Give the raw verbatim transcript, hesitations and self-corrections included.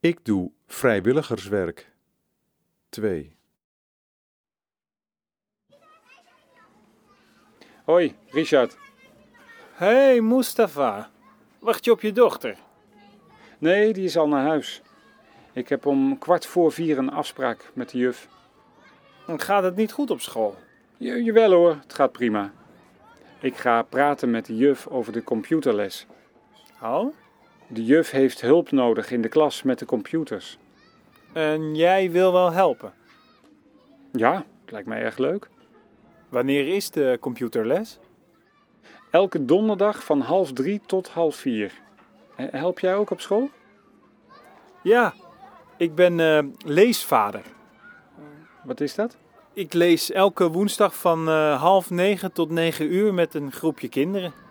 Ik doe vrijwilligerswerk. twee. Hoi, Richard. Hey, Mustafa. Wacht je op je dochter? Nee, die is al naar huis. Ik heb om kwart voor vier een afspraak met de juf. Gaat het niet goed op school? J- jawel hoor, het gaat prima. Ik ga praten met de juf over de computerles. Oh? De juf heeft hulp nodig in de klas met de computers. En jij wil wel helpen? Ja, het lijkt mij erg leuk. Wanneer is de computerles? Elke donderdag van half drie tot half vier. Eh, Help jij ook op school? Ja, ik ben eh, leesvader. Wat is dat? Ik lees elke woensdag van eh, half negen tot negen uur met een groepje kinderen.